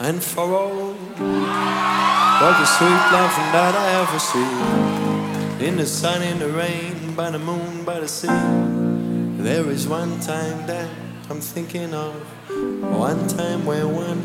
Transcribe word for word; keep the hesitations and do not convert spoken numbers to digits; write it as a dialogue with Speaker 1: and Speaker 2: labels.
Speaker 1: and for all, all the sweet loving that I ever see. In the sun, in the rain, by the moon, by the sea. There is one time that I'm thinking of, one time where one